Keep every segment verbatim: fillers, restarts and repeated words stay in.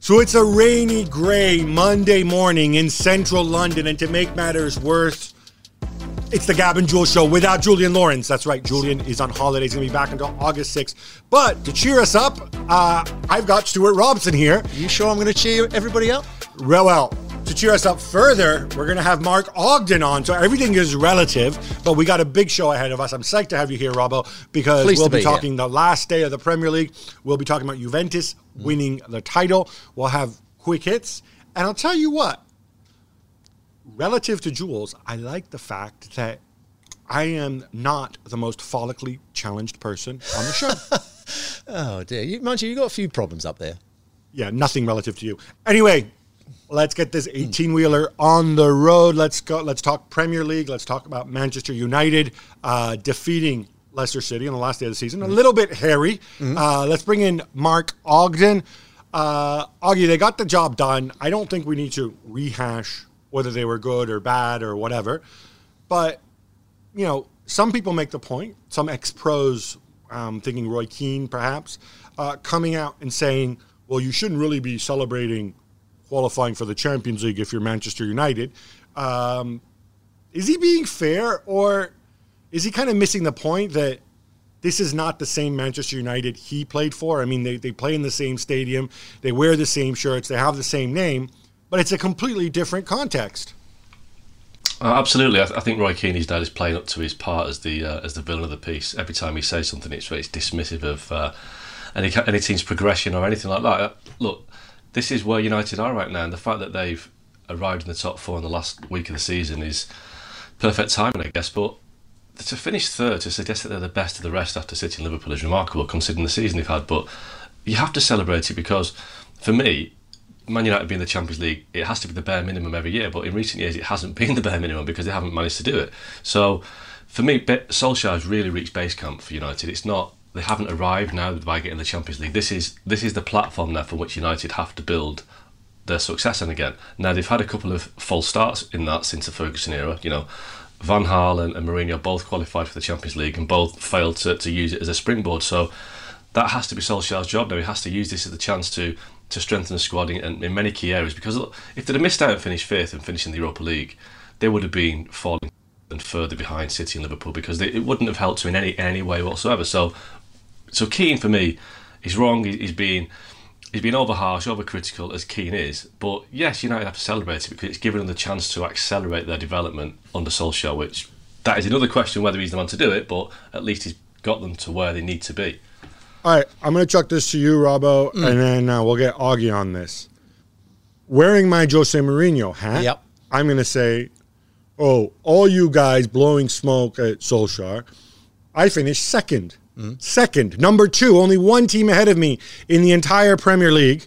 So it's a rainy, grey Monday morning in central London, and to make matters worse, it's the Gab and Jules show without Julian Lawrence. That's right, Julian is on holiday. He's going to be back until August sixth. But to cheer us up, uh, I've got Stuart Robson here. Are you sure I'm going to cheer everybody up? Well, well, to cheer us up further, we're going to have Mark Ogden on. So everything is relative, but we got a big show ahead of us. I'm psyched to have you here, Robbo, because Pleased we'll to be be talking here. the last day of the Premier League. We'll be talking about Juventus winning the title. We'll have quick hits. And I'll tell you what, relative to Jules, I like the fact that I am not the most follically challenged person on the show. Oh, dear. You, mind you, you've got a few problems up there. Yeah, nothing relative to you. Anyway, let's get this eighteen-wheeler on the road. Let's go. Let's talk Premier League. Let's talk about Manchester United uh, defeating Leicester City on the last day of the season. A little bit hairy. Mm-hmm. Uh, let's bring in Mark Ogden. Uh, Augie, they got the job done. I don't think we need to rehash whether they were good or bad or whatever. But, you know, some people make the point, some ex-pros, um, thinking Roy Keane perhaps, uh, coming out and saying, well, you shouldn't really be celebrating qualifying for the Champions League if you're Manchester United. Um, is he being fair, or is he kind of missing the point that this is not the same Manchester United he played for? I mean, they, they play in the same stadium, they wear the same shirts, they have the same name, but it's a completely different context. Uh, absolutely, I, th- I think Roy Keane's dad is playing up to his part as the uh, as the villain of the piece. Every time he says something, it's it's dismissive of uh, any any team's progression or anything like that. Uh, look, this is where United are right now, and the fact that they've arrived in the top four in the last week of the season is perfect timing, I guess. But to finish third, to suggest that they're the best of the rest after City and Liverpool is remarkable, considering the season they've had. But you have to celebrate it, because for me, Man United being the Champions League, it has to be the bare minimum every year, but in recent years it hasn't been the bare minimum because they haven't managed to do it. So for me, Solskjaer has really reached base camp for United. It's not, they haven't arrived now by getting the Champions League. This is this is the platform now from which United have to build their success on again. Now they've had a couple of false starts in that since the Ferguson era. You know, Van Gaal and, and Mourinho both qualified for the Champions League and both failed to, to use it as a springboard. So that has to be Solskjaer's job now. He has to use this as a chance to to strengthen the squad in, in many key areas, because look, if they'd have missed out and finished fifth and finishing the Europa League, they would have been falling and further behind City and Liverpool, because they, it wouldn't have helped them in any any way whatsoever. So, so Keane for me is wrong. He, he's been he's been over harsh, over critical as Keane is. But yes, United have to celebrate it because it's given them the chance to accelerate their development under Solskjaer. Which that is another question whether he's the man to do it, but at least he's got them to where they need to be. All right, I'm going to chuck this to you, Robbo, mm. and then uh, we'll get Augie on this. Wearing my Jose Mourinho hat, yep. I'm going to say, oh, all you guys blowing smoke at Solskjaer, I finished second. Mm. Second. Number two, only one team ahead of me in the entire Premier League,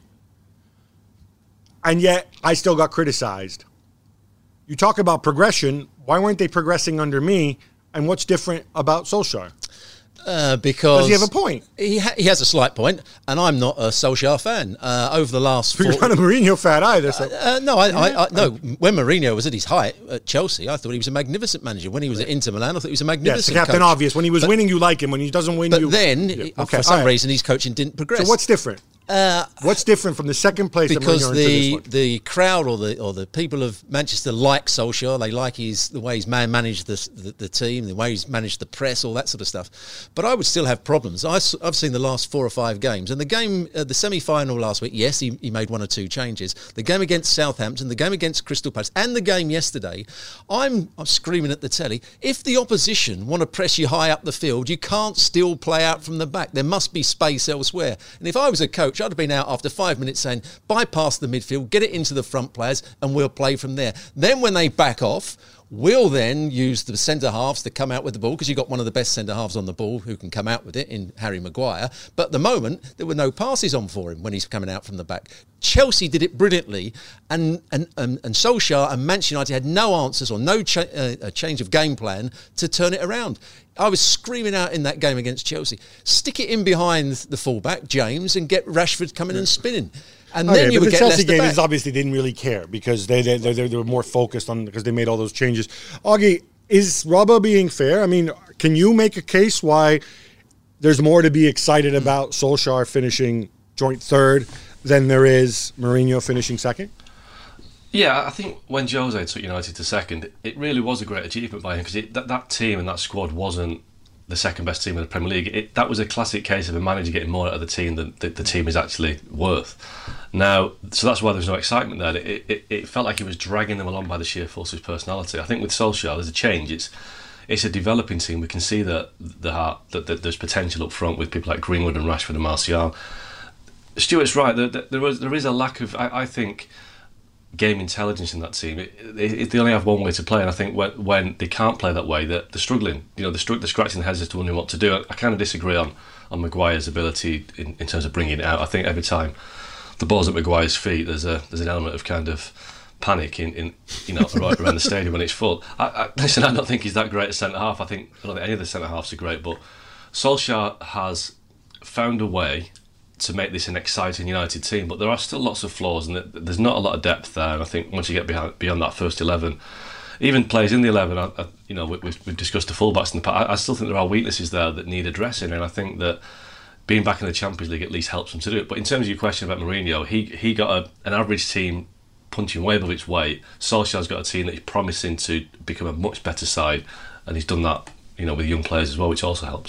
and yet I still got criticized. You talk about progression. Why weren't they progressing under me, and what's different about Solskjaer? Uh, because Does he have a point? He, ha- he has a slight point, and I'm not a Solskjaer fan. Uh, over the last, you're not a Mourinho fan either. So. Uh, uh, no, I, I, I, no. When Mourinho was at his height at Chelsea, I thought he was a magnificent manager. When he was at Inter Milan, I thought he was a magnificent. Yes, the Captain coach. Obvious. When he was but, winning, you like him. When he doesn't win, but you. But then, yeah. okay. for some right. reason, his coaching didn't progress. So what's different? Uh, What's different from the second place because that Mourinho the into this the crowd or the or the people of Manchester like Solskjaer. They like his the way he's man managed the, the the team, the way he's managed the press, all that sort of stuff. But I would still have problems. I, I've seen the last four or five games, and the game, uh, the semi final last week. Yes, he, he made one or two changes. The game against Southampton, the game against Crystal Palace, and the game yesterday. I'm I'm screaming at the telly. If the opposition want to press you high up the field, you can't still play out from the back. There must be space elsewhere. And if I was a coach, I'd have been out after five minutes saying, bypass the midfield, get it into the front players, and we'll play from there. Then when they back off, we'll then use the centre-halves to come out with the ball, because you've got one of the best centre-halves on the ball who can come out with it in Harry Maguire. But at the moment, there were no passes on for him when he's coming out from the back. Chelsea did it brilliantly, and and, and, and Solskjaer and Manchester United had no answers or no cha- uh, a change of game plan to turn it around. I was screaming out in that game against Chelsea, stick it in behind the fullback, James, and get Rashford coming and spinning. And okay, then you would the get Chelsea Leicester game back. is obviously didn't really care because they they, they they were more focused on because they made all those changes. Augie, is Robbo being fair? I mean, can you make a case why there's more to be excited about Solskjaer finishing joint third than there is Mourinho finishing second? Yeah, I think when Jose took United to second, it really was a great achievement by him, because that, that team and that squad wasn't the second best team in the Premier League. It, that was a classic case of a manager getting more out of the team than the, the team is actually worth. Now, so that's why there's no excitement there. It, it, it felt like he was dragging them along by the sheer force of his personality. I think with Solskjaer, there's a change. It's it's a developing team. We can see that the heart, that, that there's potential up front with people like Greenwood and Rashford and Martial. Stuart's right. There, there, was, there is a lack of, I, I think, game intelligence in that team. It, it, they only have one way to play, and I think when, when they can't play that way, they're, they're struggling. You know, they're, str- they're scratching their heads as to wondering what to do. I, I kind of disagree on on Maguire's ability in, in terms of bringing it out. I think every time the ball's at Maguire's feet, there's a there's an element of kind of panic in, in you know right around the stadium when it's full. I, I, listen, I don't think he's that great at centre half. I think I don't think any of the centre halves are great, but Solskjaer has found a way to make this an exciting United team, but there are still lots of flaws, and there's not a lot of depth there. And I think once you get behind, beyond that first eleven, even players in the eleven, I, I, you know, we, we've, we've discussed the fullbacks in the past. I, I still think there are weaknesses there that need addressing, and I think that being back in the Champions League at least helps them to do it. But in terms of your question about Mourinho, he he got a, an average team punching way above its weight. Solskjaer's got a team that he's promising to become a much better side, and he's done that, you know, with young players as well, which also helps.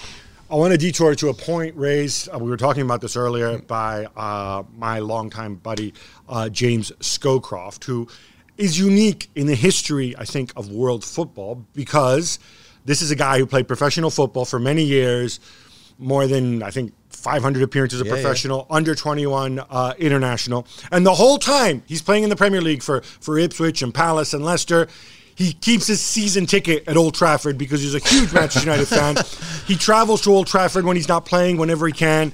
I want to detour to a point raised, uh, we were talking about this earlier, by uh, my longtime buddy, uh, James Scowcroft, who is unique in the history, I think, of world football, because this is a guy who played professional football for many years, more than, I think, five hundred appearances as a yeah, professional, yeah. under twenty-one uh, international. And the whole time he's playing in the Premier League for, for Ipswich and Palace and Leicester, he keeps his season ticket at Old Trafford because he's a huge Manchester United fan. He travels to Old Trafford when he's not playing, whenever he can.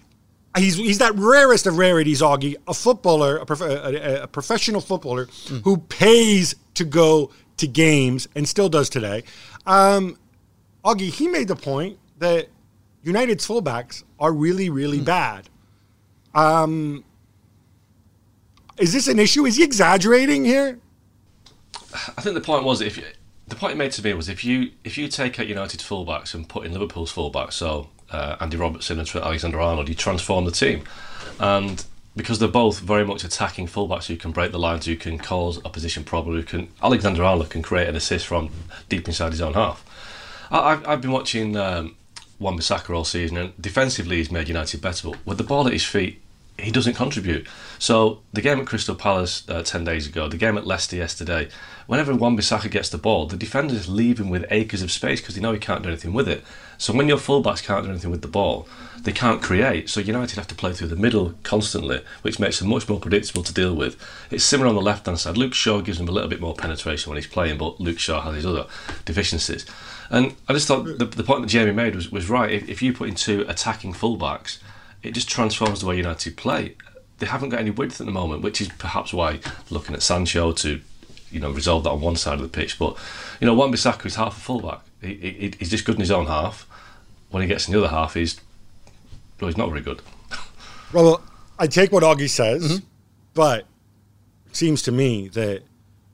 He's he's that rarest of rarities, Augie, a footballer, a, prof- a, a professional footballer mm. who pays to go to games and still does today. Um, Augie, he made the point that United's fullbacks are really, really mm. bad. Um, is this an issue? Is he exaggerating here? I think the point was, if you, the point he made to me was, if you if you take out United's fullbacks and put in Liverpool's fullbacks, so uh, Andy Robertson and Trent Alexander-Arnold, you transform the team. And because they're both very much attacking fullbacks who can break the lines, who can cause opposition problem, who can Alexander-Arnold can create an assist from deep inside his own half. I, I've, I've been watching um, Wan-Bissaka all season, and defensively he's made United better, but with the ball at his feet, he doesn't contribute. So the game at Crystal Palace uh, ten days ago, the game at Leicester yesterday, whenever Wan-Bissaka gets the ball, the defenders leave him with acres of space because they know he can't do anything with it. So when your fullbacks can't do anything with the ball, they can't create. So United have to play through the middle constantly, which makes them much more predictable to deal with. It's similar on the left-hand side. Luke Shaw gives them a little bit more penetration when he's playing, but Luke Shaw has his other deficiencies. And I just thought the, the point that Jamie made was, was right. If, if you put in two attacking fullbacks, it just transforms the way United play. They haven't got any width at the moment, which is perhaps why looking at Sancho to, you know, resolve that on one side of the pitch. But, you know, Wan-Bissaka is half a fullback. He, he, he's just good in his own half. When he gets in the other half, he's well, he's not very good. Well, I take what Augie says, mm-hmm. but it seems to me that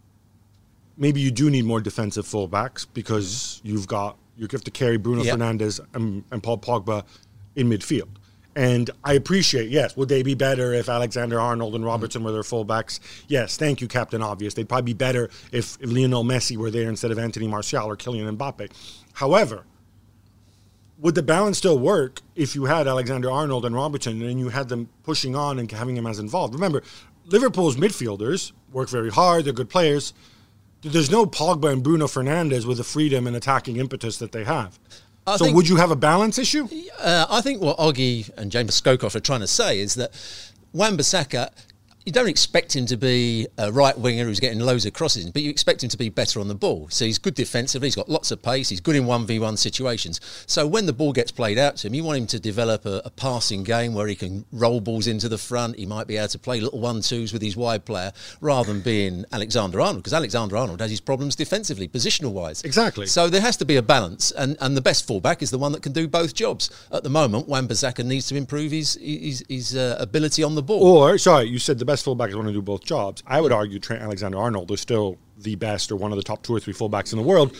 maybe you do need more defensive fullbacks because you've got you have to carry Bruno yep. Fernandes and, and Paul Pogba in midfield. And I appreciate, yes, would they be better if Alexander-Arnold and Robertson were their fullbacks? Yes, thank you, Captain Obvious. They'd probably be better if, if Lionel Messi were there instead of Anthony Martial or Kylian Mbappe. However, would the balance still work if you had Alexander-Arnold and Robertson and you had them pushing on and having them as involved? Remember, Liverpool's midfielders work very hard. They're good players. There's no Pogba and Bruno Fernandes with the freedom and attacking impetus that they have. I so think, would you have a balance issue? Uh, I think what Augie and James Scowcroft are trying to say is that Wan-Bissaka, you don't expect him to be a right winger who's getting loads of crosses, but you expect him to be better on the ball. So he's good defensively, he's got lots of pace, he's good in one v one situations. So when the ball gets played out to him, you want him to develop a, a passing game where he can roll balls into the front. He might be able to play little one-twos with his wide player rather than being Alexander-Arnold, because Alexander-Arnold has his problems defensively, positional-wise. Exactly. So there has to be a balance, and, and the best fullback is the one that can do both jobs. At the moment, Wan-Bissaka needs to improve his, his, his uh, ability on the ball. Or, sorry, you said the best fullback is want to do both jobs. I would argue Trent Alexander-Arnold is still the best or one of the top two or three fullbacks in the world.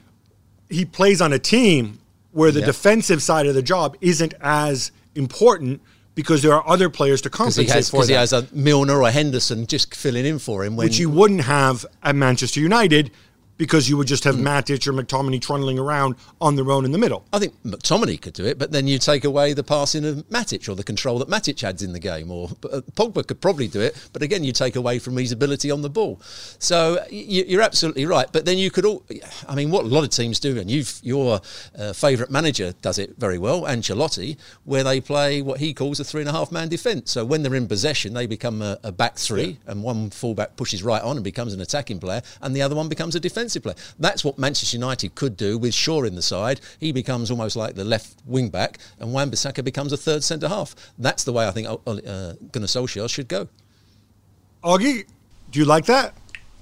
He plays on a team where the yep. defensive side of the job isn't as important because there are other players to Because he compensate has, for 'cause that. he has a Milner or a Henderson just filling in for him. When, which you wouldn't have at Manchester United, because you would just have Matic or McTominay trundling around on their own in the middle. I think McTominay could do it, but then you take away the passing of Matic or the control that Matic adds in the game. Or uh, Pogba could probably do it, but again, you take away from his ability on the ball. So you, you're absolutely right. But then you could all, I mean, what a lot of teams do, and you've, your uh, favourite manager does it very well, Ancelotti, where they play what he calls a three and a half man defence. So when they're in possession, they become a, a back three, yeah. and one fullback pushes right on and becomes an attacking player, and the other one becomes a defensive player. That's what Manchester United could do with Shaw in the side. He becomes almost like the left wing back, and Wan-Bissaka becomes a third centre half. That's the way I think uh, uh, Gunnar Solskjaer should go. Augie, do you like that?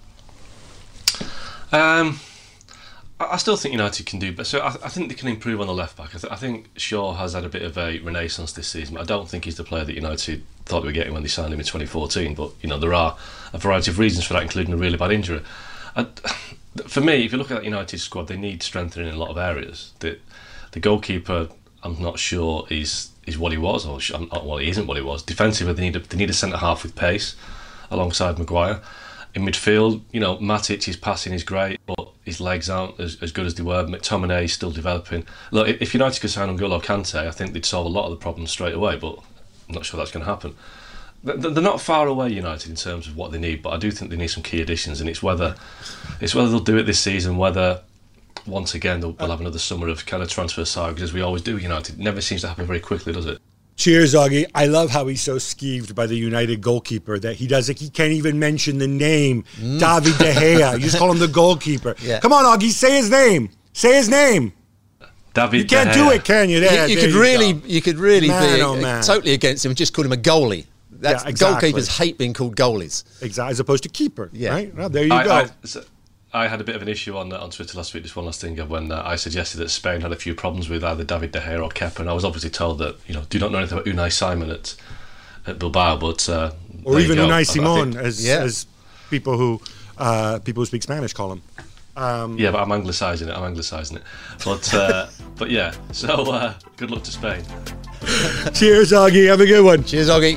Um, I still think United can do better. So I, I think they can improve on the left back. I, th- I think Shaw has had a bit of a renaissance this season. I don't think he's the player that United thought they were getting when they signed him in twenty fourteen. But you know there are a variety of reasons for that, including a really bad injury. I, For me, if you look at that United squad, they need strengthening in a lot of areas. The, the goalkeeper, I'm not sure is is what he was, or well, he isn't what he was. Defensively, they need a, they need a centre half with pace, alongside Maguire. In midfield, you know, Matic, his passing is great, but his legs aren't as, as good as they were. McTominay is still developing. Look, if United could sign N'Golo Kante, I think they'd solve a lot of the problems straight away. But I'm not sure that's going to happen. They're not far away, United, in terms of what they need, but I do think they need some key additions, and it's whether it's whether they'll do it this season, whether once again they'll, they'll have another summer of kind of transfer sagas, as we always do. United, it never seems to happen very quickly, does it? Cheers, Augie. I love how he's so skeeved by the United goalkeeper that he does. Like, he can't even mention the name mm. David De Gea. You just call him the goalkeeper. Yeah. Come on, Augie, say his name. Say his name. David you can't De Gea. do it, can you? There, you, you there could you really, go. you could really man, be oh, man. totally against him and just call him a goalie. That's, yeah, exactly. Goalkeepers hate being called goalies. Exactly, as opposed to keeper. Yeah. Right? Well, there you I, go. I, so I had a bit of an issue on on Twitter last week, just one last thing, when uh, I suggested that Spain had a few problems with either David De Gea or Kepa, and I was obviously told that, you know, do not know anything about Unai Simon at, at Bilbao, but uh, or even Unai Simon, think, as, yeah. as people who uh, people who speak Spanish call him. Um, yeah, but I'm anglicising it. I'm anglicising it. But uh, but yeah, so uh, good luck to Spain. Cheers, Augie. Have a good one. Cheers, Augie.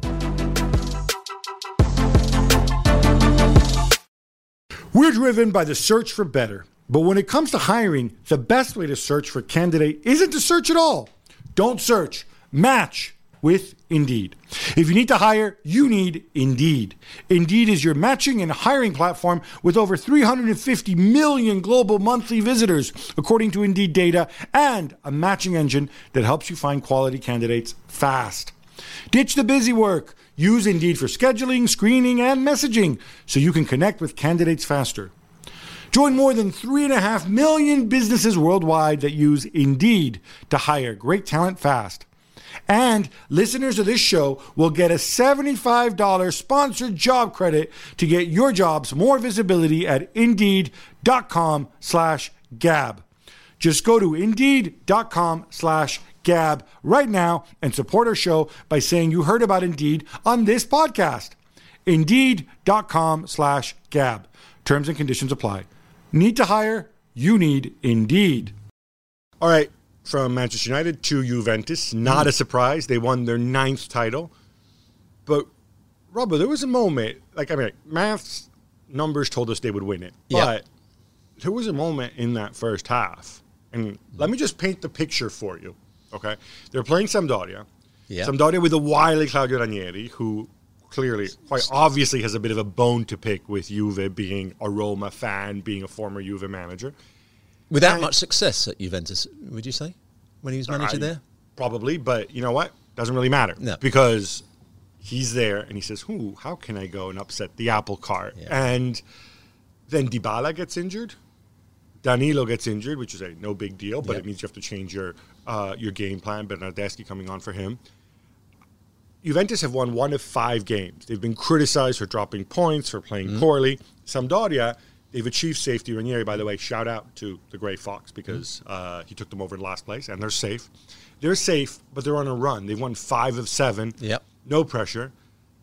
We're driven by the search for better. But when it comes to hiring, the best way to search for a candidate isn't to search at all. Don't search. Match with Indeed. If you need to hire, you need Indeed. Indeed is your matching and hiring platform with over three hundred fifty million global monthly visitors, according to Indeed data, and a matching engine that helps you find quality candidates fast. Ditch the busy work. Use Indeed for scheduling, screening, and messaging so you can connect with candidates faster. Join more than three and a half million businesses worldwide that use Indeed to hire great talent fast. And listeners of this show will get a seventy-five dollars sponsored job credit to get your jobs more visibility at Indeed.com slash Gab. Just go to Indeed.com slash Gab right now and support our show by saying you heard about Indeed on this podcast. Indeed.com slash Gab. Terms and conditions apply. Need to hire? You need Indeed. All right, from Manchester United to Juventus. Not mm. a surprise. They won their ninth title. But, Robbo, there was a moment, like, I mean, maths, numbers told us they would win it. Yeah. But there was a moment in that first half. And let me just paint the picture for you. Okay, they're playing Sampdoria. Yeah. Sampdoria with a wily Claudio Ranieri, who clearly, quite obviously, has a bit of a bone to pick with Juve, being a Roma fan, being a former Juve manager. Without and, much success at Juventus, would you say, when he was manager I, there? Probably, but you know what? Doesn't really matter. No. Because he's there and he says, "Ooh, how can I go and upset the apple cart?" Yeah. And then Dybala gets injured. Danilo gets injured, which is a no big deal, but yep. it means you have to change your uh, your game plan. Bernardeschi coming on for him. Juventus have won one of five games. They've been criticized for dropping points, for playing mm-hmm. poorly. Sampdoria, they've achieved safety. Ranieri, by the way, shout out to the Grey Fox because mm-hmm. uh, he took them over in last place, and they're safe. They're safe, but they're on a run. They've won five of seven. Yep. No pressure.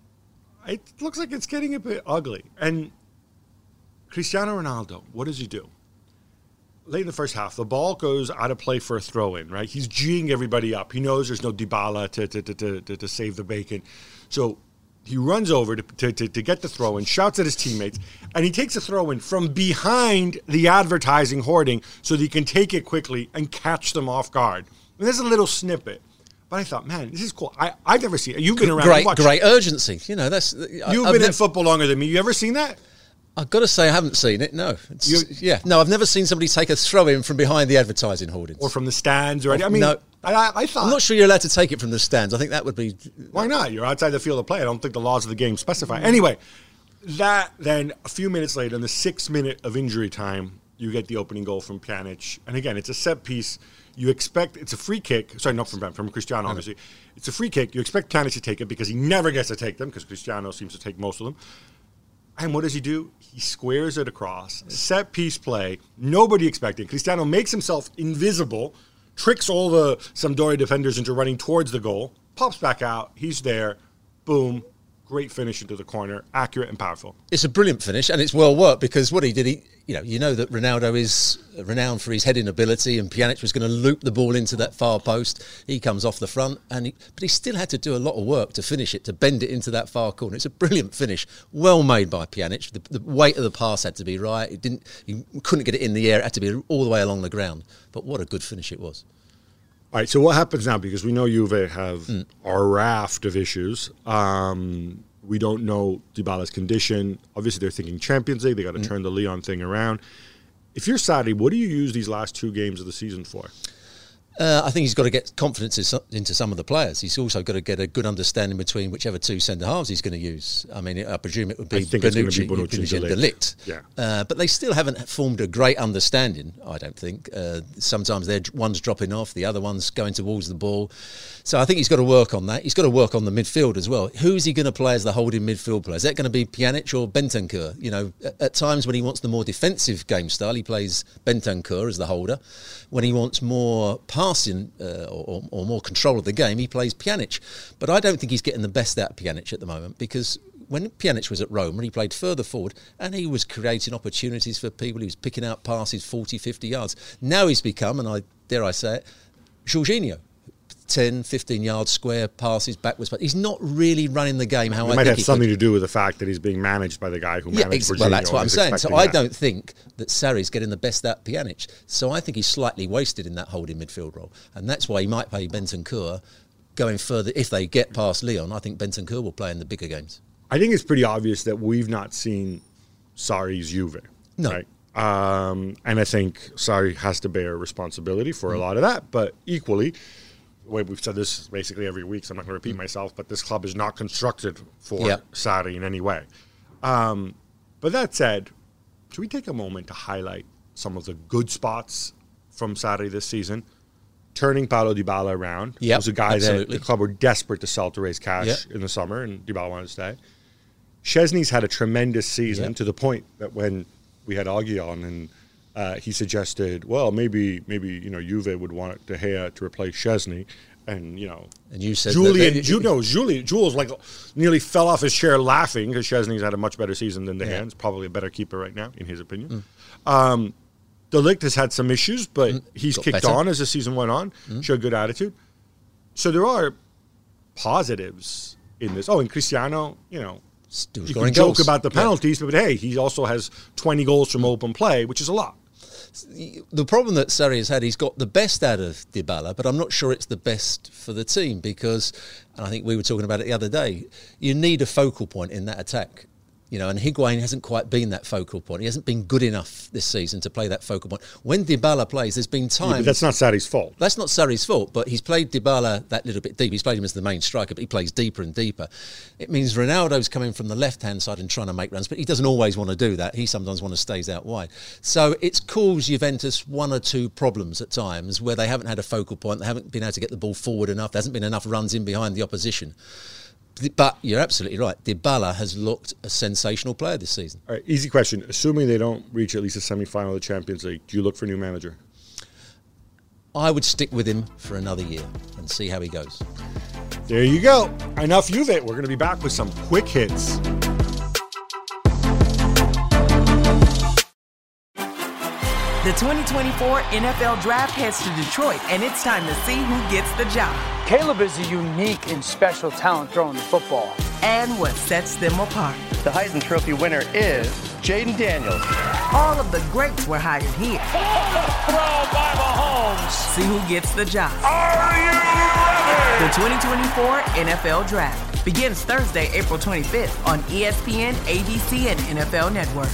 It looks like it's getting a bit ugly. And Cristiano Ronaldo, what does he do? late in the first half, the ball goes out of play for a throw-in, right? He's G'ing everybody up. He knows there's no Dybala to to, to, to, to save the bacon. So he runs over to, to, to, to get the throw-in, shouts at his teammates, and he takes a throw-in from behind the advertising hoarding so that he can take it quickly and catch them off guard. And there's a little snippet. But I thought, man, this is cool. I, I've never seen it. You've been around. Great, watched. great urgency. You know, that's. You've I've been nev- in football longer than me. You ever seen that? I've got to say I haven't seen it, no. It's, yeah, no, I've never seen somebody take a throw-in from behind the advertising hoardings. Or from the stands, or anything. I mean, no. I, I thought... I'm not sure you're allowed to take it from the stands. I think that would be... Why not? You're outside the field of play. I don't think the laws of the game specify. Anyway, that then, a few minutes later, in the sixth minute of injury time, you get the opening goal from Pjanic. And again, it's a set piece. You expect... It's a free kick. Sorry, not from from Cristiano, obviously. It's a free kick. You expect Pjanic to take it because he never gets to take them, because Cristiano seems to take most of them. And what does he do? He squares it across. Set piece play. Nobody expected. Cristiano makes himself invisible, tricks all the Sampdoria defenders into running towards the goal, pops back out. He's there. Boom. Great finish into the corner. Accurate and powerful. It's a brilliant finish, and it's well worked, because what he did, he, you know, you know that Ronaldo is renowned for his heading ability, and Pjanic was going to loop the ball into that far post. He comes off the front, and he, but he still had to do a lot of work to finish it, to bend it into that far corner. It's a brilliant finish, well made by Pjanic. The, the weight of the pass had to be right. It didn't. He couldn't get it in the air. It had to be all the way along the ground. But what a good finish it was. All right, so what happens now? Because we know Juve have mm. a raft of issues. Um, we don't know Dybala's condition. Obviously, they're thinking Champions League. They got to mm. turn the Lyon thing around. If you're Sarri, what do you use these last two games of the season for? Uh, I think he's got to get confidence into some of the players. He's also got to get a good understanding between whichever two centre-halves he's going to use. I mean, I presume it would be I think Bonucci, it's going to be Bonucci and De Ligt. Yeah. Uh, but they still haven't formed a great understanding, I don't think. Uh, sometimes they're one's dropping off, the other one's going towards the ball. So I think he's got to work on that. He's got to work on the midfield as well. Who's he going to play as the holding midfield player? Is that going to be Pjanic or Bentancur? You know, at, at times when he wants the more defensive game style, he plays Bentancur as the holder. When he wants more passing uh, or, or more control of the game, he plays Pjanic. But I don't think he's getting the best out of Pjanic at the moment, because when Pjanic was at Roma, he played further forward and he was creating opportunities for people. He was picking out passes forty, fifty yards. Now he's become, and I dare I say it, Jorginho. ten, fifteen yard square passes backwards, but he's not really running the game how it I might think have he something could. to do with the fact that he's being managed by the guy who yeah, managed ex- Jorginho. Well, that's what I'm saying. So I that. don't think that Sarri's getting the best out of Pjanic. So I think he's slightly wasted in that holding midfield role. And that's why he might play Bentancur going further. If they get past Lyon, I think Bentancur will play in the bigger games. I think it's pretty obvious that we've not seen Sarri's Juve. No. Right? Um, and I think Sarri has to bear responsibility for mm. a lot of that. But equally, we've said this basically every week, so I'm not going to repeat myself, but this club is not constructed for yep. Sarri in any way. Um, but that said, should we take a moment to highlight some of the good spots from Sarri this season? Turning Paulo Dybala around. Yep, He was a guy absolutely. that the club were desperate to sell to raise cash yep. in the summer, and Dybala wanted to stay. Szczesny's had a tremendous season yep. to the point that when we had Augie on and uh, he suggested, well, maybe maybe you know Juve would want De Gea to replace Szczesny, and you know, and you said Julian, that they, Ju- no, Julie, Jules like nearly fell off his chair laughing because Szczesny's had a much better season than De Gea. Yeah. He's probably a better keeper right now, in his opinion. Mm. Um, De Ligt has had some issues, but mm. he's Got kicked better. on as the season went on. Mm. Showed good attitude. So there are positives in this. Oh, and Cristiano, you know. Still you can joke goals. about the penalties, yeah. but hey, he also has twenty goals from open play, which is a lot. The problem that Sarri has had, he's got the best out of Dybala, but I'm not sure it's the best for the team because, and I think we were talking about it the other day, you need a focal point in that attack. You know, and Higuain hasn't quite been that focal point. He hasn't been good enough this season to play that focal point. When Dybala plays, there's been times... Yeah, but that's not Sarri's fault. That's not Sarri's fault, but he's played Dybala that little bit deep. He's played him as the main striker, but he plays deeper and deeper. It means Ronaldo's coming from the left-hand side and trying to make runs, but he doesn't always want to do that. He sometimes wants to stays out wide. So it's caused Juventus one or two problems at times where they haven't had a focal point, they haven't been able to get the ball forward enough, there hasn't been enough runs in behind the opposition. But you're absolutely right. Dybala has looked a sensational player this season. All right, easy question. Assuming they don't reach at least a semi-final of the Champions League, do you look for a new manager? I would stick with him for another year and see how he goes. There you go. Enough Juve. We're going to be back with some quick hits. The twenty twenty-four N F L Draft heads to Detroit, and it's time to see who gets the job. Caleb is a unique and special talent throwing the football. And what sets them apart. The Heisman Trophy winner is Jaden Daniels. All of the greats were hired here. Throw by Mahomes. See who gets the job. Are you ready? The twenty twenty-four N F L Draft begins Thursday, April twenty-fifth on E S P N, A B C, and N F L Network.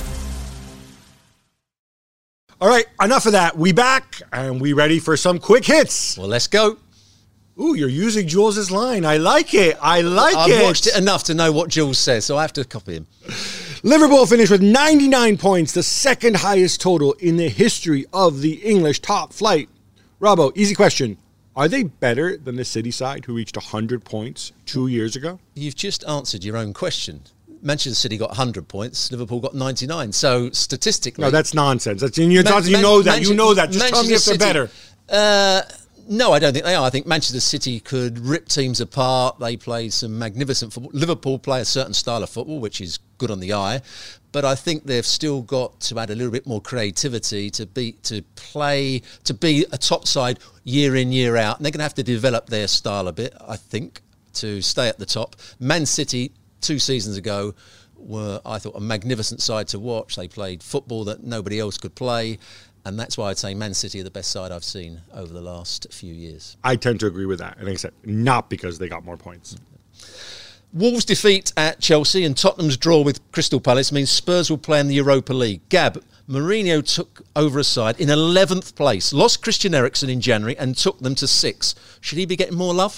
All right, enough of that. We back, and we ready for some quick hits. Well, let's go. Ooh, you're using Jules' line. I like it. I like I've it. I've watched it enough to know what Jules says, so I have to copy him. Liverpool finished with ninety-nine points, the second highest total in the history of the English top flight. Robbo, easy question. Are they better than the City side, who reached one hundred points two years ago? You've just answered your own question. Manchester City got one hundred points, Liverpool got ninety-nine. So statistically... No, that's nonsense. That's in your Man- thoughts. You Man- know that. Manchester- you know that. Just Manchester tell me if City, they're better. Uh, no, I don't think they are. I think Manchester City could rip teams apart. They play some magnificent football. Liverpool play a certain style of football, which is good on the eye. But I think they've still got to add a little bit more creativity to be to play, to be a top side year in, year out. And they're going to have to develop their style a bit, I think, to stay at the top. Man City, two seasons ago, were, I thought, a magnificent side to watch. They played football that nobody else could play, and that's why I'd say Man City are the best side I've seen over the last few years. I tend to agree with that. And like I said, not because they got more points. Wolves' defeat at Chelsea and Tottenham's draw with Crystal Palace means Spurs will play in the Europa League. Gab, Mourinho took over a side in eleventh place, lost Christian Eriksen in January and took them to six. Should he be getting more love?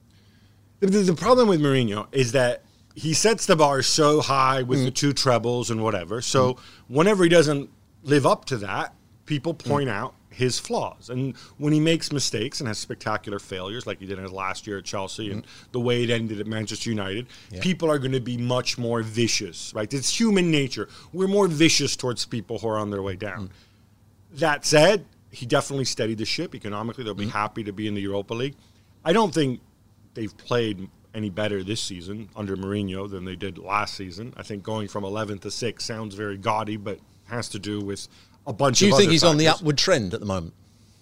The, the, the problem with Mourinho is that he sets the bar so high with mm. the two trebles and whatever. So mm. whenever he doesn't live up to that, people point mm. out his flaws. And when he makes mistakes and has spectacular failures, like he did in his last year at Chelsea mm. and the way it ended at Manchester United, yeah. people are going to be much more vicious, right? It's human nature. We're more vicious towards people who are on their way down. Mm. That said, he definitely steadied the ship economically. They'll be mm. happy to be in the Europa League. I don't think they've played any better this season under Mourinho than they did last season. I think going from eleventh to sixth sounds very gaudy, but has to do with a bunch Do of you other think he's factors. on the upward trend at the moment?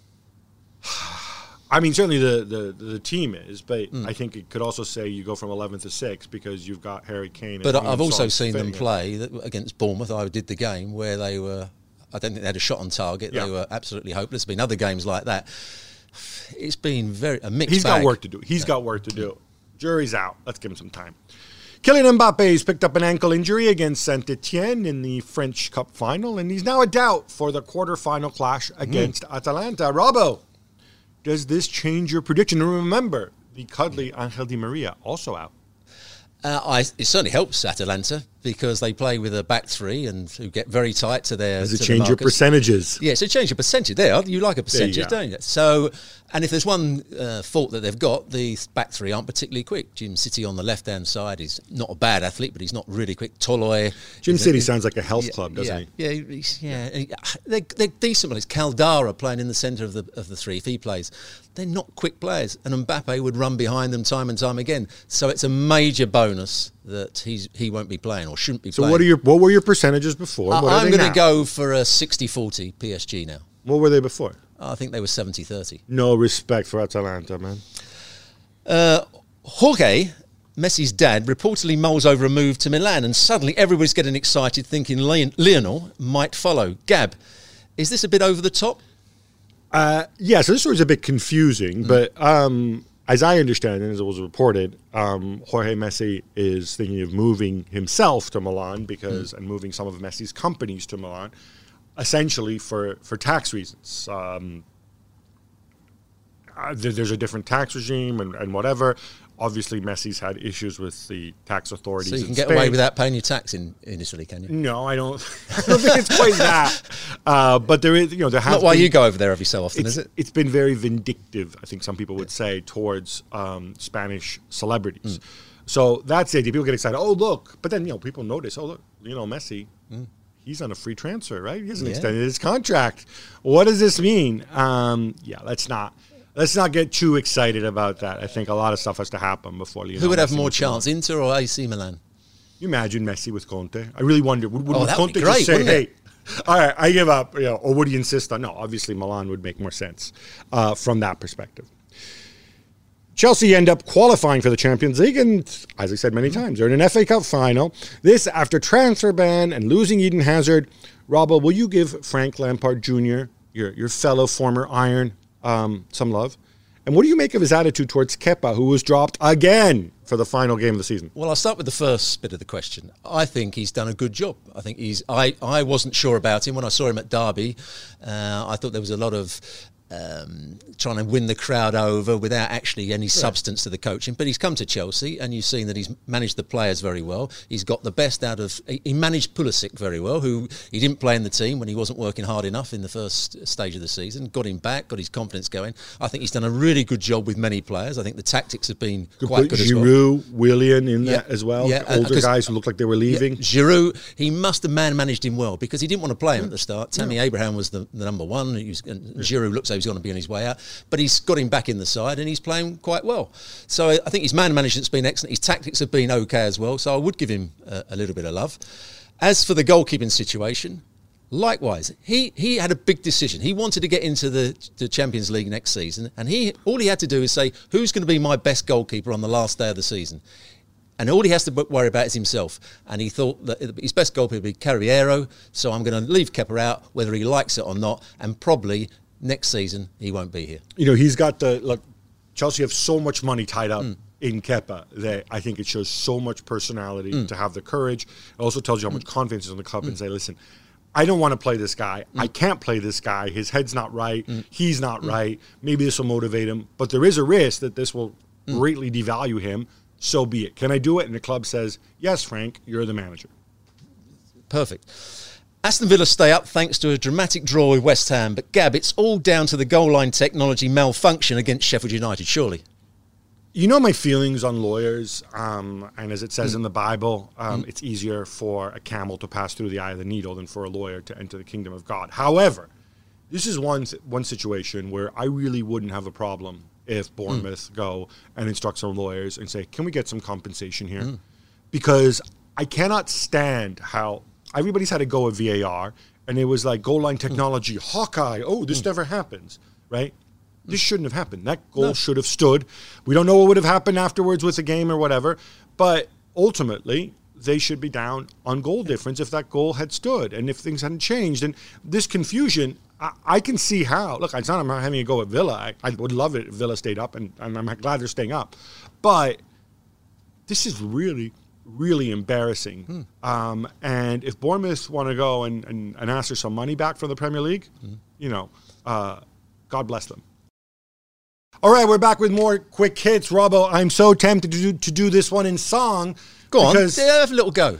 I mean, certainly the, the, the team is, but mm. I think it could also say you go from eleventh to sixth because you've got Harry Kane. But and I've also Son seen them fitting play that, against Bournemouth. I did the game where they were, I don't think they had a shot on target. Yeah. They were absolutely hopeless. There's been other games like that. It's been very a mixed He's bag. got work to do. He's yeah. got work to do. Jury's out. Let's give him some time. Kylian Mbappe's picked up an ankle injury against Saint-Etienne in the French Cup final, and he's now a doubt for the quarterfinal clash against mm. Atalanta. Robbo, does this change your prediction? And remember, the cuddly Angel Di Maria also out. Uh, I, it certainly helps Atalanta because they play with a back three and who get very tight to their. Does it to change your percentages? Yeah, so change your percentage there. You like a percentage, you don't you? So, and if there's one uh, fault that they've got, the back three aren't particularly quick. Jim City on the left-hand side is not a bad athlete, but he's not really quick. Toloi. Jim City a, sounds like a health yeah, club, doesn't yeah, he? Yeah, he's, yeah. They're, they're decent. Well, it's Caldara playing in the centre of the of the three. If he plays, they're not quick players, and Mbappe would run behind them time and time again. So it's a major bonus that he's he won't be playing or shouldn't be so playing. So what are your what were your percentages before? Uh, what I'm going to go for a sixty forty P S G now. What were they before? Uh, I think they were seventy thirty. No respect for Atalanta, man. Uh, Jorge, Messi's dad, reportedly mulls over a move to Milan, and suddenly everybody's getting excited thinking Leon- Lionel might follow. Gab, is this a bit over the top? Uh, yeah, so this story's a bit confusing, mm. but um, as I understand it, as it was reported, um, Jorge Messi is thinking of moving himself to Milan because, mm. and moving some of Messi's companies to Milan, essentially for, for tax reasons. Um, uh, there, there's a different tax regime and, and whatever. Obviously, Messi's had issues with the tax authorities. So you can in get Spain. away without paying your tax in, in Italy, can you? No, I don't. I don't think it's quite that. Uh, but there is, you know, there has. Not why been, you go over there every so often, is it? It's been very vindictive, I think some people would say, towards um, Spanish celebrities. Mm. So that's the idea. People get excited. Oh, look! But then you know, people notice. Oh, look! You know, Messi. Mm. He's on a free transfer, right? He hasn't yeah. extended his contract. What does this mean? Um, yeah, let's not. Let's not get too excited about that. I think a lot of stuff has to happen before you know. Who would Messi have more chance, Inter or A C Milan? You imagine Messi with Conte? I really wonder. Would, would oh, that Conte would be great, just say, wouldn't "Hey, it? All right, I give up. You know, or would he insist on? No, obviously Milan would make more sense uh, from that perspective. Chelsea end up qualifying for the Champions League, and as I said many times, they're in an F A Cup final. This after transfer ban and losing Eden Hazard. Robbo, will you give Frank Lampard Junior, your your fellow former Iron, um, some love? And what do you make of his attitude towards Kepa, who was dropped again for the final game of the season? Well, I'll start with the first bit of the question. I think he's done a good job. I think he's. I, I wasn't sure about him when I saw him at Derby. Uh, I thought there was a lot of um, trying to win the crowd over without actually any substance to the coaching. But he's come to Chelsea, and you've seen that he's managed the players very well. He's got the best out of. He managed Pulisic very well, who he didn't play in the team when he wasn't working hard enough in the first stage of the season. Got him back, got his confidence going. I think he's done a really good job with many players. I think the tactics have been Could quite good as well. Giroud, Willian in Yeah, that as well. yeah, uh, Older guys who looked like they were leaving. Yeah, Giroud, he must have man managed him well because he didn't want to play him at the start. Tammy Yeah. Abraham was the, the number one. He was, and Giroud looks like he's going to be on his way out, but he's got him back in the side and he's playing quite well. So I think his man management's been excellent. His tactics have been okay as well. So I would give him a, a little bit of love. As for the goalkeeping situation, likewise, he, he had a big decision. He wanted to get into the, the Champions League next season, and he all he had to do is say, who's going to be my best goalkeeper on the last day of the season? And all he has to worry about is himself. And he thought that his best goalkeeper would be Carriero, so I'm going to leave Kepa out, whether he likes it or not, and probably next season he won't be here. You know, he's got the, look, Chelsea have so much money tied up mm. in Kepa that I think it shows so much personality mm. to have the courage. It also tells you how much mm. confidence is in the club mm. and say, listen, I don't want to play this guy. Mm. I can't play this guy. His head's not right. Mm. He's not mm. right. Maybe this will motivate him. But there is a risk that this will mm. greatly devalue him. So be it. Can I do it? And the club says, yes, Frank, you're the manager. Perfect. Aston Villa stay up thanks to a dramatic draw with West Ham. But, Gab, it's all down to the goal line technology malfunction against Sheffield United, surely. You know my feelings on lawyers, um, and as it says mm. in the Bible, um, mm. it's easier for a camel to pass through the eye of the needle than for a lawyer to enter the kingdom of God. However, this is one one situation where I really wouldn't have a problem if Bournemouth mm. go and instruct some lawyers and say, can we get some compensation here? Mm. Because I cannot stand how everybody's had a go at V A R, and it was like goal line technology, mm. Hawkeye, oh, this mm. never happens, right? This shouldn't have happened. That goal no. should have stood. We don't know what would have happened afterwards with the game or whatever, but ultimately they should be down on goal difference if that goal had stood and if things hadn't changed. And this confusion, I, I can see how. Look, it's not I'm not having a go at Villa. I, I would love it if Villa stayed up, and, and I'm glad they're staying up. But this is really, really embarrassing. Hmm. Um, and if Bournemouth want to go and, and, and ask for some money back from the Premier League, hmm. you know, uh, God bless them. All right, we're back with more quick hits. Robbo, I'm so tempted to do, to do this one in song. Go on, yeah, have a little go.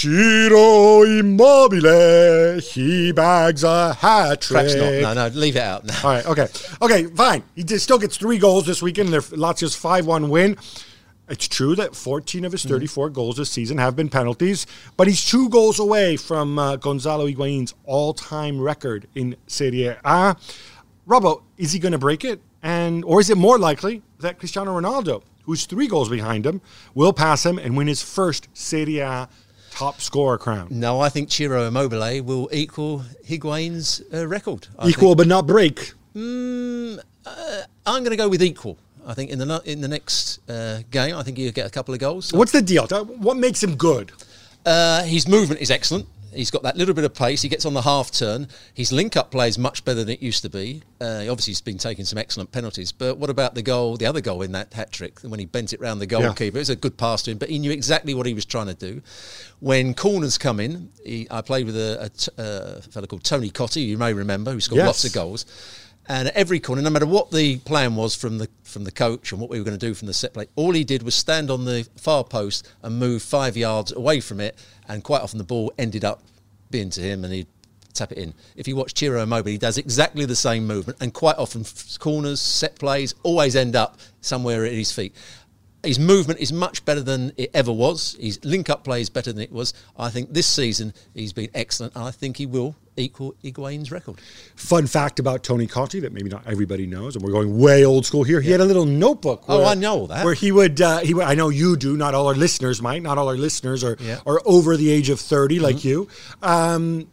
Ciro Immobile, he bags a hat trick. Perhaps not. No, no, leave it out. No. All right, okay. Okay, fine. He just still gets three goals this weekend in their Lazio's five one win. It's true that fourteen of his thirty-four mm. goals this season have been penalties, but he's two goals away from uh, Gonzalo Higuain's all-time record in Serie A. Robbo, is he going to break it? And or is it more likely that Cristiano Ronaldo, who's three goals behind him, will pass him and win his first Serie A top scorer crown? No, I think Ciro Immobile will equal Higuain's uh, record. I equal think. but not break? Mm, uh, I'm going to go with equal. I think in the in the next uh, game, I think he'll get a couple of goals. So. What's the deal? What makes him good? Uh, his movement is excellent. He's got that little bit of pace. He gets on the half turn. His link-up play is much better than it used to be. Uh, obviously, he's been taking some excellent penalties. But what about the goal, the other goal in that hat-trick, when he bent it round the goalkeeper? Yeah. It was a good pass to him, but he knew exactly what he was trying to do. When corners come in, he, I played with a, a, t- a fellow called Tony Cottee, you may remember, who scored yes. lots of goals. And at every corner, no matter what the plan was from the from the coach and what we were going to do from the set play, all he did was stand on the far post and move five yards away from it, and quite often the ball ended up being to him and he'd tap it in. If you watch Ciro Immobile, he does exactly the same movement, and quite often corners, set plays, always end up somewhere at his feet. His movement is much better than it ever was. His link-up play is better than it was. I think this season he's been excellent, and I think he will equal Higuain's record. Fun fact about Tony Cottee that maybe not everybody knows, and we're going way old school here. He yeah. had a little notebook. Where, oh, I know that. Where he would, uh, he would, I know you do, not all our listeners might, not all our listeners are, yeah. are over the age of thirty like mm-hmm. you. Um,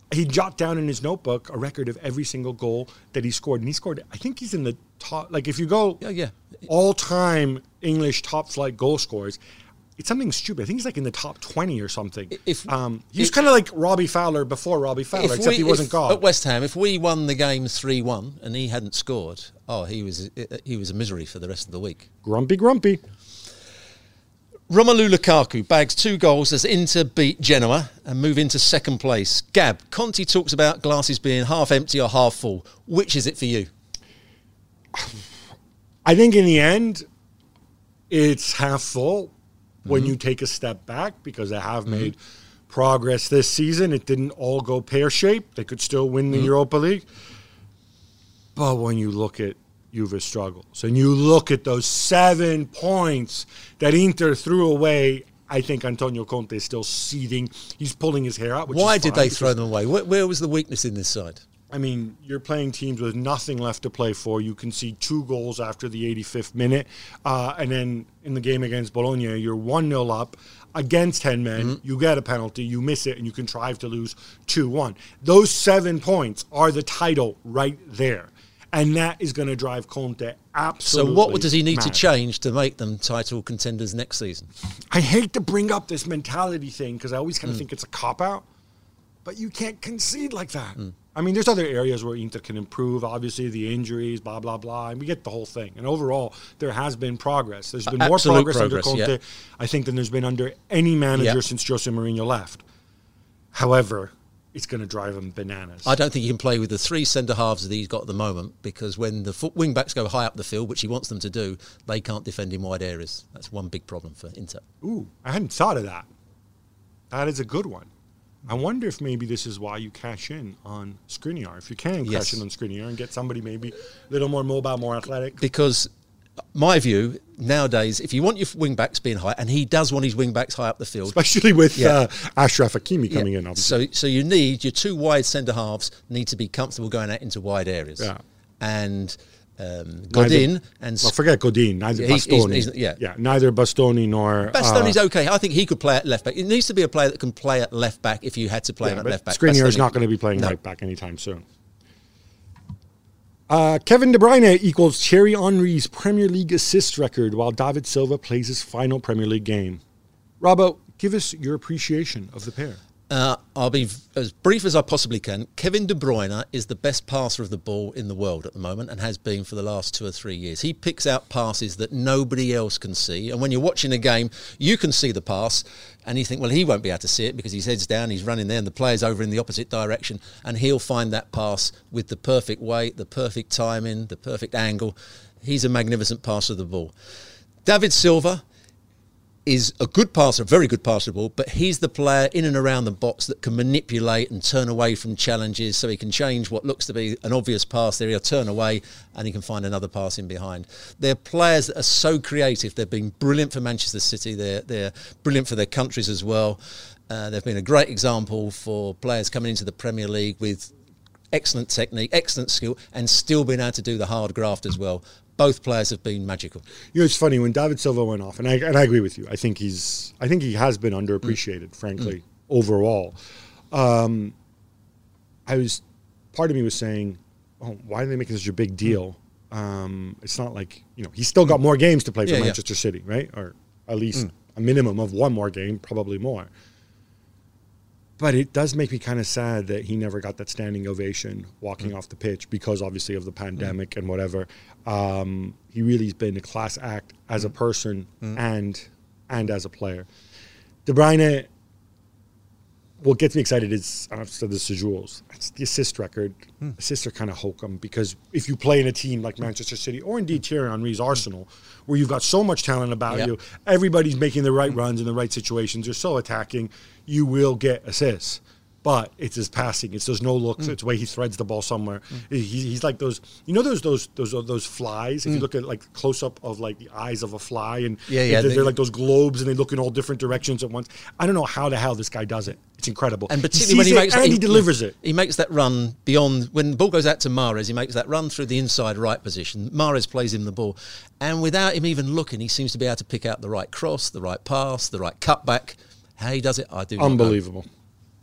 he jot down in his notebook a record of every single goal that he scored. And he scored, I think he's in the top, like if you go Yeah, yeah. all-time English top-flight goal scorers, it's something stupid. I think he's like in the top twenty or something. If- um, he was if- kind of like Robbie Fowler before Robbie Fowler, If except we- he wasn't if- God. At West Ham, if we won the game three one and he hadn't scored, oh, he was he was a misery for the rest of the week. Grumpy, grumpy. Romelu Lukaku bags two goals as Inter beat Genoa and move into second place. Gab, Conte talks about glasses being half empty or half full. Which is it for you? I think in the end, it's half full when Mm-hmm. you take a step back because they have made progress this season. It didn't all go pear-shaped. They could still win the Mm-hmm. Europa League. But when you look at Juve's struggles and you look at those seven points that Inter threw away, I think Antonio Conte is still seething. He's pulling his hair out. Which Why is did fine they throw because- them away? Where, where was the weakness in this side? I mean, you're playing teams with nothing left to play for. You can see two goals after the eighty-fifth minute. Uh, and then in the game against Bologna, you're one nil up against ten men. Mm-hmm. You get a penalty, you miss it, and you contrive to lose two one. Those seven points are the title right there. And that is going to drive Conte So absolutely what does he need to mad. change to make them title contenders next season? I hate to bring up this mentality thing because I always Mm. kind of think it's a cop-out, but you can't concede like that. I mean, there's other areas where Inter can improve. Obviously, the injuries, blah, blah, blah, and we get the whole thing. And overall, there has been progress. There's been more Absolute progress, progress, under Conte, yeah. I think, than there's been under any manager Yeah. since Jose Mourinho left. However, it's going to drive him bananas. I don't think he can play with the three centre-halves that he's got at the moment because when the foot wing-backs go high up the field, which he wants them to do, they can't defend in wide areas. That's one big problem for Inter. Ooh, I hadn't thought of that. That is a good one. I wonder if maybe this is why you cash in on Skriniar. If you can Yes. cash in on Skriniar and get somebody maybe a little more mobile, more athletic. Because my view, nowadays, if you want your wing-backs being high, and he does want his wing-backs high up the field, Especially with Yeah. uh, Ashraf Hakimi coming Yeah. in, obviously. So, so you need your two wide centre halves need to be comfortable going out into wide areas. Yeah. And um, Godin and Well, forget Godin, neither Yeah, he's- he's- Bastoni. he's- yeah. yeah, neither Bastoni nor... Bastoni's uh, okay. I think he could play at left back. It needs to be a player that can play at left back if you had to play yeah, him at but left back. Skriniar is Bastoni- not going to be playing No. right back anytime soon. Uh, Kevin De Bruyne equals Thierry Henry's Premier League assist record while David Silva plays his final Premier League game. Robbo, give us your appreciation of the pair. Uh, I'll be v- as brief as I possibly can. Kevin De Bruyne is the best passer of the ball in the world at the moment and has been for the last two or three years. He picks out passes that nobody else can see. And when you're watching a game, you can see the pass and you think, well, he won't be able to see it because his head's down, he's running there and the player's over in the opposite direction and he'll find that pass with the perfect weight, the perfect timing, the perfect angle. He's a magnificent passer of the ball. David Silva is a good passer, a very good passer of the ball, but he's the player in and around the box that can manipulate and turn away from challenges so he can change what looks to be an obvious pass there. He'll turn away and he can find another pass in behind. They're players that are so creative. They've been brilliant for Manchester City. They're, they're brilliant for their countries as well. Uh, they've been a great example for players coming into the Premier League with excellent technique, excellent skill, and still being able to do the hard graft as well. Both players have been magical. You know, it's funny when David Silva went off, and I and I agree with you. I think he's, I think he has been underappreciated, Mm. frankly, overall. Um, I was, part of me was saying, oh, why are they making such a big deal? Um, it's not like, you know, he's still got more games to play for Yeah, yeah. Manchester City, right? Or at least a minimum of one more game, probably more. But it does make me kind of sad that he never got that standing ovation walking off the pitch because obviously of the pandemic and whatever. Um, he really has been a class act as a person and and as a player. De Bruyne, what gets me excited is, I've said this to Jules, it's the assist record. Assists are kind of hokum because if you play in a team like Manchester City or indeed Thierry Henry's Arsenal, where you've got so much talent about Yep. you, everybody's making the right runs in the right situations, you're so attacking, you will get assists. But it's his passing. It's those no looks. It's the way he threads the ball somewhere. He, he's like those. You know those those those those flies. If you look at like close up of like the eyes of a fly, and Yeah, yeah, they're, they- they're like those globes, and they look in all different directions at once. I don't know how the hell this guy does it. It's incredible. And he particularly when sees he it makes and that, he delivers it. He makes that run beyond when the ball goes out to Mahrez. He makes that run through the inside right position. Mahrez plays him the ball, and without him even looking, he seems to be able to pick out the right cross, the right pass, the right cutback. How he does it, I do not know. Unbelievable.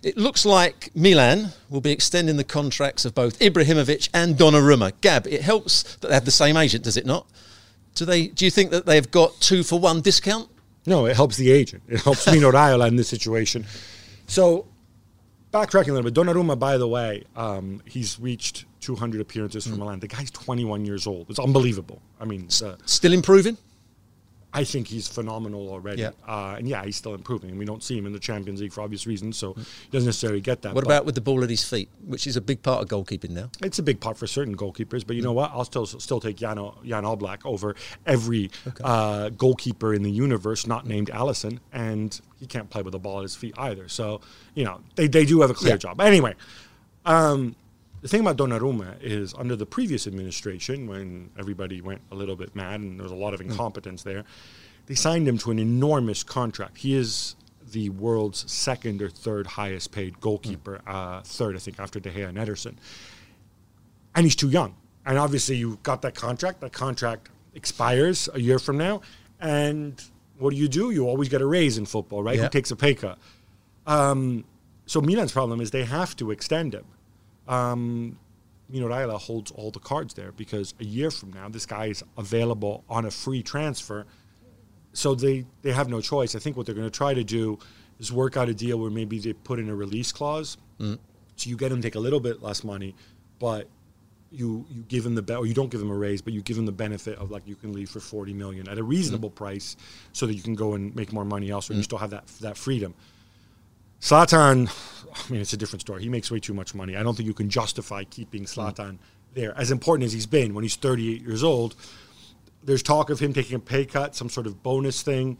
It looks like Milan will be extending the contracts of both Ibrahimovic and Donnarumma. Gab, it helps that they have the same agent, does it not? Do they? Do you think that they've got two for one discount? No, it helps the agent. It helps Mino Raiola in this situation. So, backtracking a little bit, Donnarumma, by the way, um, he's reached two hundred appearances for mm. Milan. The guy's twenty-one years old. It's unbelievable. I mean, uh, still improving? I think he's phenomenal already. Yeah. Uh, and yeah, he's still improving. And we don't see him in the Champions League for obvious reasons, so he doesn't necessarily get that. What about with the ball at his feet, which is a big part of goalkeeping now? It's a big part for certain goalkeepers, but you know what? I'll still still take Jan, Jan Oblak over every okay. uh, goalkeeper in the universe not named Alisson, and he can't play with the ball at his feet either. So, you know, they, they do have a clear yeah. job. Anyway, um, the thing about Donnarumma is under the previous administration, when everybody went a little bit mad and there was a lot of incompetence mm. there, they signed him to an enormous contract. He is the world's second or third highest paid goalkeeper, mm. uh, third, I think, after De Gea and Ederson. And he's too young. And obviously you got that contract. That contract expires a year from now. And what do you do? You always get a raise in football, right? Yeah. Who takes a pay cut? Um, so Milan's problem is they have to extend him. Um, Mino Raiola holds all the cards there because a year from now, this guy is available on a free transfer. So they, they have no choice. I think what they're going to try to do is work out a deal where maybe they put in a release clause. Mm. So you get him to take a little bit less money, but you you give him the be- or you don't give him a raise, but you give him the benefit of like you can leave for forty million at a reasonable mm. price, so that you can go and make more money elsewhere. Mm. You still have that that freedom. Zlatan, I mean, it's a different story. He makes way too much money. I don't think you can justify keeping Zlatan mm. there. As important as he's been when he's thirty-eight years old, there's talk of him taking a pay cut, some sort of bonus thing.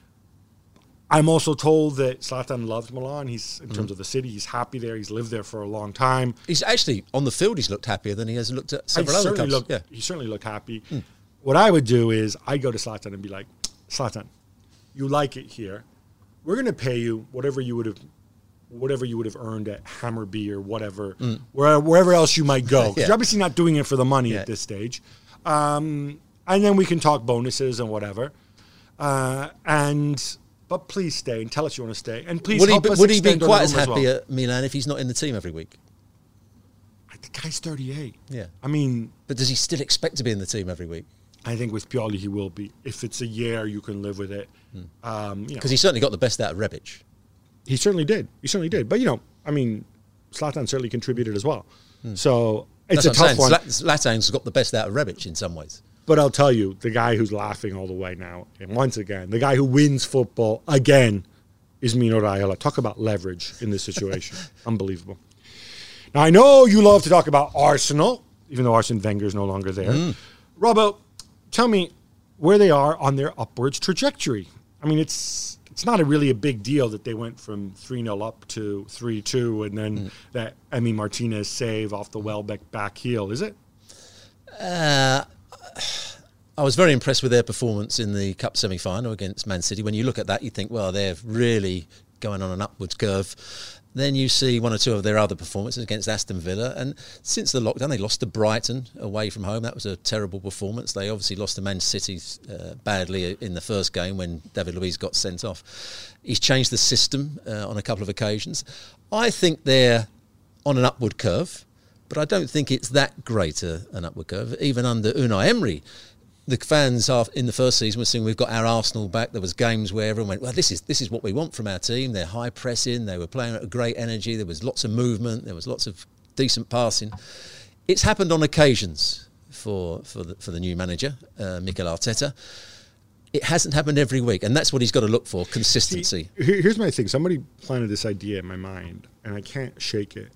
I'm also told that Zlatan loves Milan. He's in mm. terms of the city, he's happy there. He's lived there for a long time. He's actually, on the field, he's looked happier than he has looked at several other clubs. Looked, yeah. He certainly looked happy. Mm. What I would do is I'd go to Zlatan and be like, Zlatan, you like it here. We're going to pay you whatever you would have whatever you would have earned at Hammarby or whatever, mm. where, wherever else you might go. Because yeah. you're obviously not doing it for the money yeah. at this stage. Um, and then we can talk bonuses and whatever. Uh, and but please stay and tell us you want to stay. And please would help he, us Would he be quite as as happy well. at Milan if he's not in the team every week? The guy's thirty-eight. Yeah. I mean... But does he still expect to be in the team every week? I think with Pioli he will be. If it's a year, you can live with it. Because mm. um, you know. he certainly got the best out of Rebic. He certainly did. He certainly did. But, you know, I mean, Zlatan certainly contributed as well. Hmm. So it's That's a tough one. Zlatan's got the best out of Rebic in some ways. But I'll tell you, the guy who's laughing all the way now, and once again, the guy who wins football again is Mino Raiola. Talk about leverage in this situation. Unbelievable. Now, I know you love to talk about Arsenal, even though Arsene Wenger is no longer there. Mm. Robbo, tell me where they are on their upwards trajectory. I mean, it's... It's not a really a big deal that they went from three nil up to three two and then mm. that Emi Martinez save off the Welbeck back heel, is it? Uh, I was very impressed with their performance in the Cup semi-final against Man City. When you look at that, you think, well, they're really going on an upwards curve. Then you see one or two of their other performances against Aston Villa. And since the lockdown, they lost to Brighton away from home. That was a terrible performance. They obviously lost to Man City uh, badly in the first game when David Luiz got sent off. He's changed the system uh, on a couple of occasions. I think they're on an upward curve, but I don't think it's that great a, an upward curve. Even under Unai Emery, the fans in the first season were saying we've got our Arsenal back. There was games where everyone went, well, this is this is what we want from our team. They're high pressing. They were playing at a great energy. There was lots of movement. There was lots of decent passing. It's happened on occasions for for the, for the new manager, uh, Mikel Arteta. It hasn't happened every week, and that's what he's got to look for, consistency. See, here's my thing. Somebody planted this idea in my mind, and I can't shake it.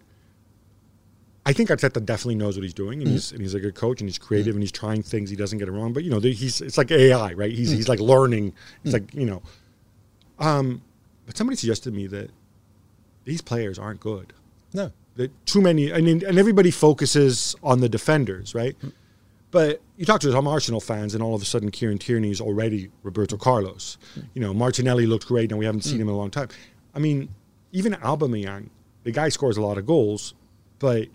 I think Arteta definitely knows what he's doing, and, mm. he's, and he's a good coach, and he's creative, mm. and he's trying things. He doesn't get it wrong, but you know, he's it's like A I, right? He's mm. he's like learning. It's mm. like you know, um, but somebody suggested to me that these players aren't good. No, that too many. I mean, and everybody focuses on the defenders, right? Mm. But you talk to some Arsenal fans, and all of a sudden, Kieran Tierney is already Roberto Carlos. Mm. You know, Martinelli looked great, and we haven't seen mm. him in a long time. I mean, even Aubameyang, the guy scores a lot of goals, but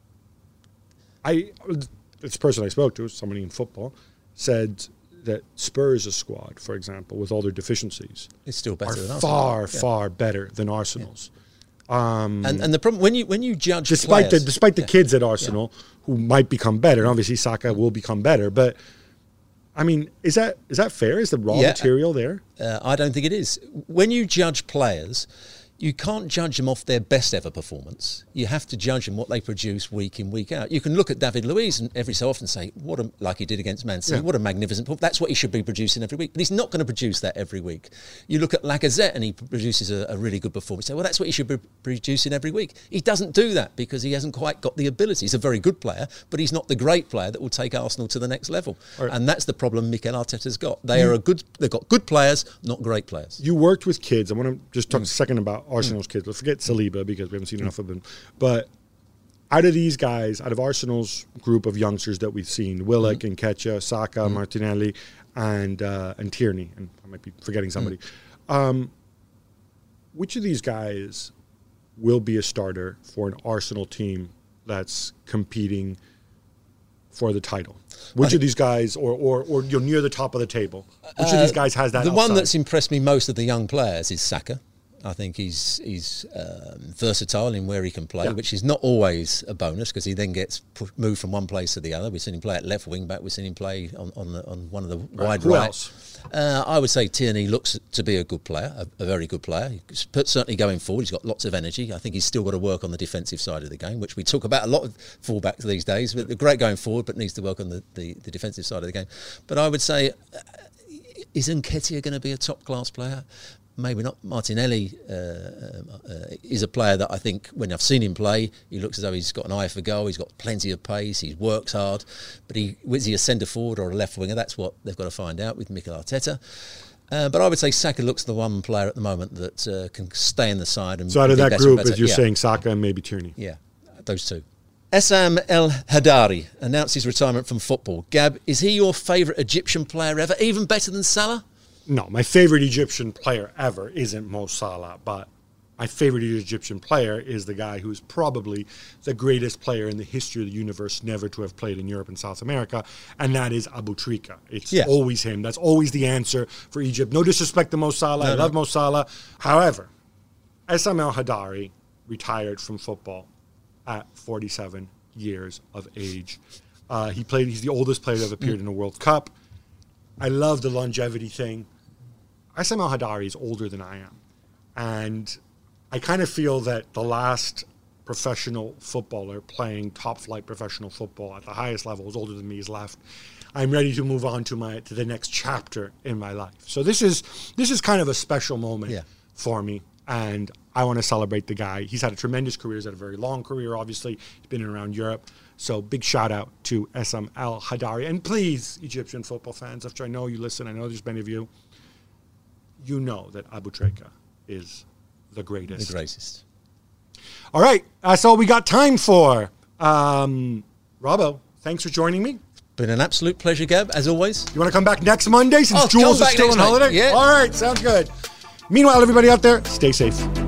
I, this person I spoke to, somebody in football, said that Spurs' squad, for example, with all their deficiencies, it's still better are than far, Arsenal. far yeah. better than Arsenal's. Yeah. Um, and and the problem when you when you judge despite players, the despite the yeah. kids at Arsenal who might become better, and obviously Saka will become better, but I mean, is that is that fair? Is the raw Yeah. material there? Uh, I don't think it is. When you judge players, you can't judge them off their best ever performance. You have to judge them what they produce week in, week out. You can look at David Luiz and every so often say, "What a," like he did against Man City, Yeah. what a magnificent performance. That's what he should be producing every week. But he's not going to produce that every week. You look at Lacazette and he produces a, a really good performance. You say, well, that's what he should be producing every week. He doesn't do that because he hasn't quite got the ability. He's a very good player, but he's not the great player that will take Arsenal to the next level. Right. And that's the problem Mikel Arteta's got. They are a good. They've got good players, not great players. You worked with kids. I want to just talk Mm. a second about Arsenal's kids. Let's forget Saliba because we haven't seen enough of him. But out of these guys, out of Arsenal's group of youngsters that we've seen, Willock, Mm. Nketiah, Saka, Mm. Martinelli, and uh, and Tierney, and I might be forgetting somebody. Mm. Um, which of these guys will be a starter for an Arsenal team that's competing for the title? Which of these guys, or or, or you're near the top of the table, which of these guys has that The one upside? that's impressed me most of the young players is Saka. I think he's he's um, versatile in where he can play, Yeah. which is not always a bonus because he then gets pu- moved from one place to the other. We've seen him play at left wing back. We've seen him play on on, the, on one of the wide Who right. else? Uh, I would say Tierney looks to be a good player, a, a very good player. He's put- certainly going forward, he's got lots of energy. I think he's still got to work on the defensive side of the game, which we talk about a lot of fullbacks these days. But they're great going forward, but needs to work on the, the, the defensive side of the game. But I would say, uh, is Nketiah going to be a top class player? Maybe not. Martinelli uh, uh, is a player that I think when I've seen him play, he looks as though he's got an eye for goal. He's got plenty of pace. He works hard. But he is he a centre forward or a left winger? That's what they've got to find out with Mikel Arteta. Uh, but I would say Saka looks the one player at the moment that uh, can stay in the side. And So out of be that better group, and better. as you're Yeah. saying, Saka and maybe Tierney. Yeah, those two. Essam El Hadari announced his retirement from football. Gab, is he your favourite Egyptian player ever? Even better than Salah? No, my favorite Egyptian player ever isn't Mo Salah, but my favorite Egyptian player is the guy who's probably the greatest player in the history of the universe never to have played in Europe and South America, and that is Abu Trika. It's Yeah. always him. That's always the answer for Egypt. No disrespect to Mo Salah. No, I no. love Mo Salah. However, Essam El Hadari retired from football at forty-seven years of age. Uh, he played. He's the oldest player to have appeared in a World Cup. I love the longevity thing. Essam El Hadari is older than I am. And I kind of feel that the last professional footballer playing top flight professional football at the highest level is older than me is left. I'm ready to move on to my to the next chapter in my life. So this is this is kind of a special moment Yeah. for me. And I want to celebrate the guy. He's had a tremendous career. He's had a very long career, obviously. He's been around Europe. So big shout out to Essam El Hadari. And please, Egyptian football fans, after I know you listen, I know there's many of you, you know that Abu Trika is the greatest. The greatest. All right, that's all we got time for. Um, Robbo, thanks for joining me. Been an absolute pleasure, Gab, as always. You want to come back next Monday since Oh, Jules come is back still next on holiday? Monday, yeah. All right, sounds good. Meanwhile, everybody out there, stay safe.